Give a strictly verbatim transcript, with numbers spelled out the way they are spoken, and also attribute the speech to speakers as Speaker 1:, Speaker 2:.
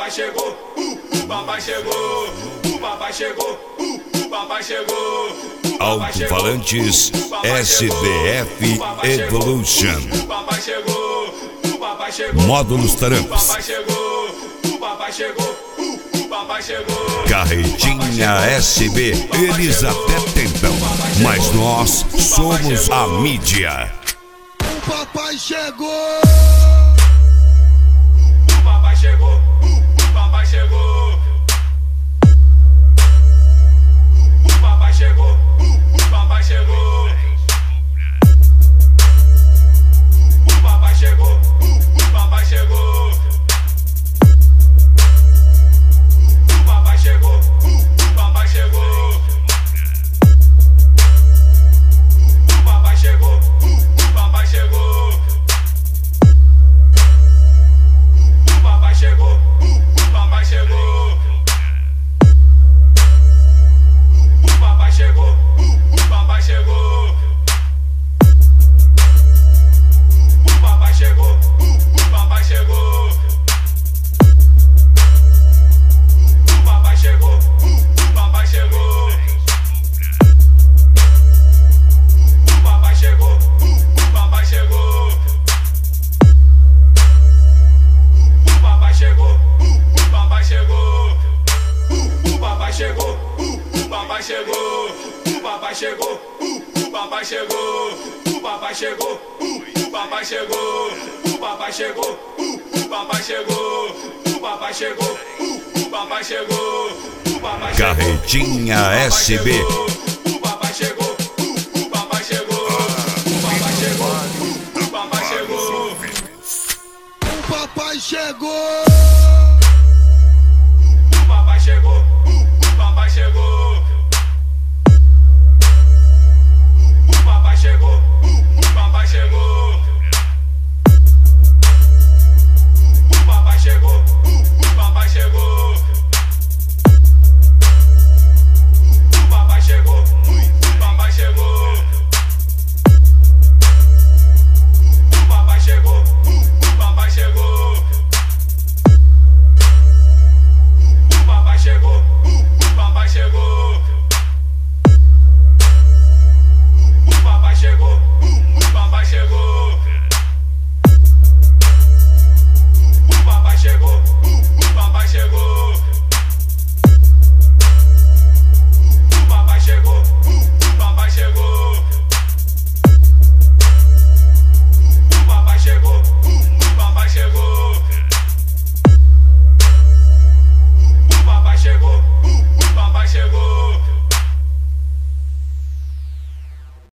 Speaker 1: papai chegou, uh, o papai chegou, o papai chegou, uh, o papai chegou.
Speaker 2: Alto-falantes S D F Evolution.
Speaker 1: O papai chegou, o papai chegou.
Speaker 2: Módulos Taramps.
Speaker 1: O papai chegou, o papai chegou, o papai chegou.
Speaker 2: Carretinha S B. Eles até tentam, mas nós somos a mídia.
Speaker 3: O papai chegou.
Speaker 1: O papai chegou, o papai chegou. O papai chegou, o papai chegou. O papai chegou, o papai chegou. O papai chegou, o papai chegou. O papai chegou, o papai chegou. O papai chegou, o papai chegou. O papai chegou, o papai chegou. O papai chegou, o papai chegou. O papai chegou, o papai chegou. O papai chegou, o papai chegou. O papai chegou, o papai chegou. O papai chegou, o papai chegou. O papai chegou, o papai chegou. O papai chegou, o papai chegou. O papai chegou, o papai chegou. O papai chegou, o papai chegou. O papai chegou,
Speaker 2: Carretinha S B.
Speaker 1: o papai chegou, o papai chegou. O papai chegou, o papai chegou.
Speaker 3: O papai chegou.